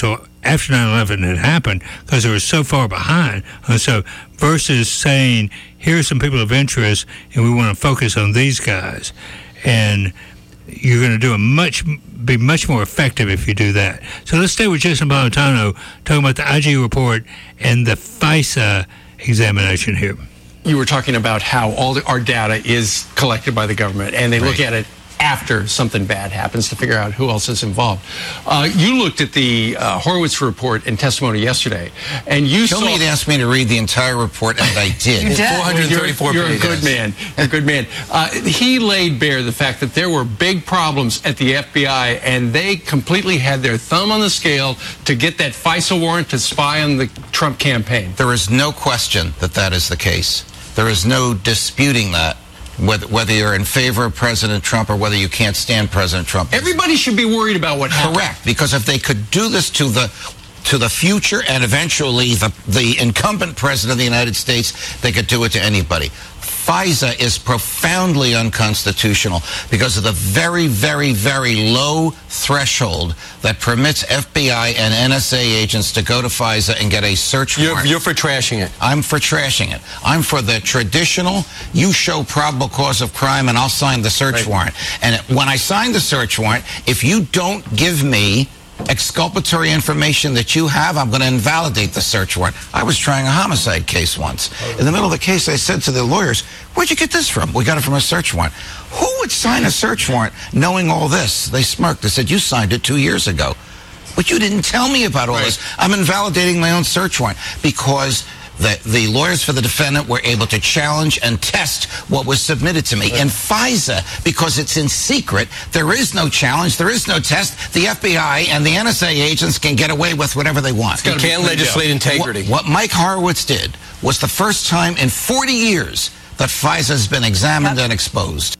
Speaker 11: after 9/11 had happened because they were so far behind. And so versus saying, here are some people of interest and we want to focus on these guys. And you're going to be much more effective if you do that. So let's stay with Jason Napolitano talking about the IG report and the FISA examination here.
Speaker 2: You were talking about how all our data is collected by the government, and they look at it after something bad happens to figure out who else is involved. You looked at the Horowitz report and testimony yesterday, and you
Speaker 14: Kill me to ask me to read the entire report, and I did.
Speaker 2: You did.
Speaker 14: 434
Speaker 2: You're
Speaker 14: pages.
Speaker 2: a good man. You're a good man. He laid bare the fact that there were big problems at the FBI, and they completely had their thumb on the scale to get that FISA warrant to spy on the Trump campaign.
Speaker 14: There is no question that that is the case. There is no disputing that. Whether you're in favor of President Trump or whether you can't stand President Trump.
Speaker 2: Everybody should be worried about what happened.
Speaker 14: Correct, because if they could do this to the future and eventually the incumbent president of the United States, they could do it to anybody. FISA is profoundly unconstitutional because of the very, very, very low threshold that permits FBI and NSA agents to go to FISA and get a search warrant.
Speaker 2: You're for trashing it.
Speaker 14: I'm for trashing it. I'm for the traditional, you show probable cause of crime and I'll sign the search warrant. And when I sign the search warrant, if you don't give me exculpatory information that you have, I'm going to invalidate the search warrant. I was trying a homicide case once. In the middle of the case, I said to the lawyers, where'd you get this from? We got it from a search warrant. Who would sign a search warrant knowing all this? They smirked. They said, you signed it 2 years ago. But you didn't tell me about all this. I'm invalidating my own search warrant because the lawyers for the defendant were able to challenge and test what was submitted to me. In FISA, because it's in secret, there is no challenge, there is no test. The FBI and the NSA agents can get away with whatever they want.
Speaker 2: You can't legislate integrity.
Speaker 14: What Mike Horowitz did was the first time in 40 years that FISA has been examined and exposed.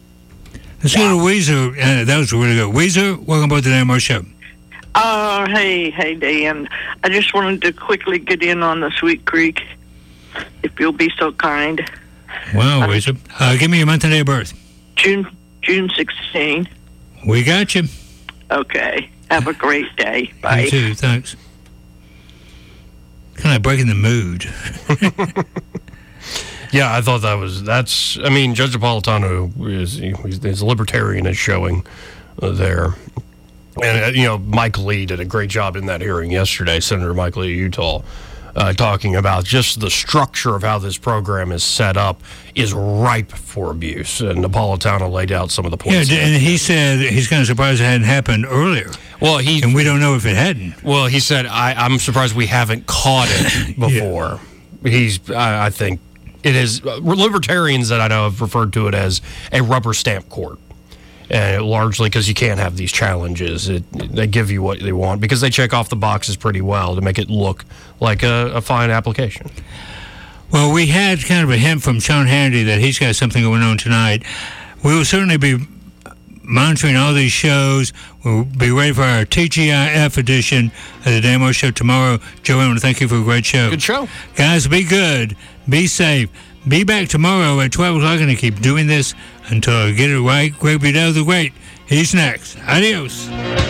Speaker 11: Let's go to Weezer. That was really good. Weezer, welcome back to the Dan Moore Show.
Speaker 17: Hey, Dan. I just wanted to quickly get in on the Sweet Creek, if you'll be so kind.
Speaker 11: Wow, Weezer. Give me your month and day of birth.
Speaker 17: June 16.
Speaker 11: We got you.
Speaker 17: Okay. Have a great day. Bye.
Speaker 11: You too. Thanks. Kind of breaking the mood.
Speaker 13: Yeah, I thought that's. I mean, Judge Napolitano is libertarian is showing there. And, Mike Lee did a great job in that hearing yesterday, Senator Mike Lee of Utah, talking about just the structure of how this program is set up is ripe for abuse. And Napolitano laid out some of the points.
Speaker 11: Yeah, and he said he's kind of surprised it hadn't happened earlier.
Speaker 13: Well,
Speaker 11: and we don't know if it hadn't.
Speaker 13: Well, he said, I'm surprised we haven't caught it before. I think it is, libertarians that I know have referred to it as a rubber stamp court. Largely because you can't have these challenges. They give you what they want because they check off the boxes pretty well to make it look like a fine application.
Speaker 11: Well, we had kind of a hint from Sean Hannity that he's got something going on tonight. We will certainly be monitoring all these shows. We'll be ready for our TGIF edition of the Dan Moore Show tomorrow. Joey, I want to thank you for a great show.
Speaker 13: Good show.
Speaker 11: Guys, be good. Be safe. Be back tomorrow at 12 o'clock, and I keep doing this until I get it right. Greg Budell the Great. He's next. Adios.